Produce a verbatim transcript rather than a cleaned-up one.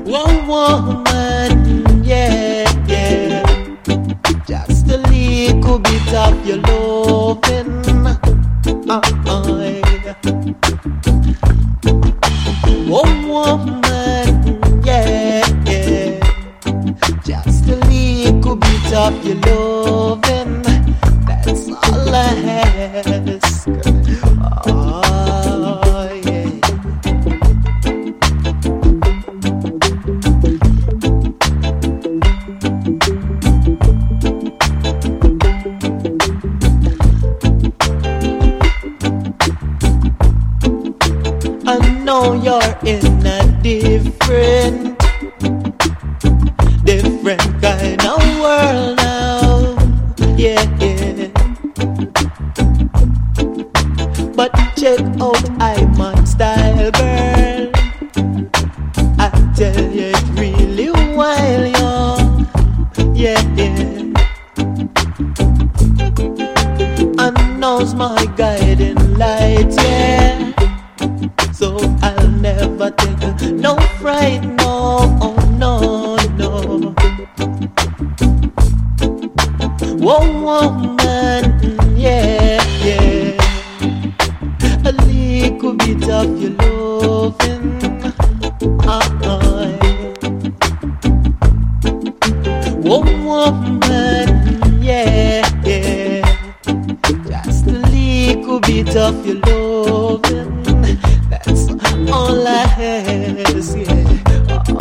One woman, yeah, yeah. Just a little bit of your loving. Uh, uh, yeah. One woman, yeah, yeah. Just a little bit of your loving. That's all I ask. Oh, yeah. I know you're in a different, different kind of world now, yeah, yeah. But check out I'm on style, girl. I tell you it really wild, yo, yeah, yeah. And now's my guiding light, yeah. So I'll never take no fright, no, oh, no, no. One woman, yeah, yeah. A little bit of your loving, uh-uh. One woman, yeah, yeah. Just a little bit of your loving.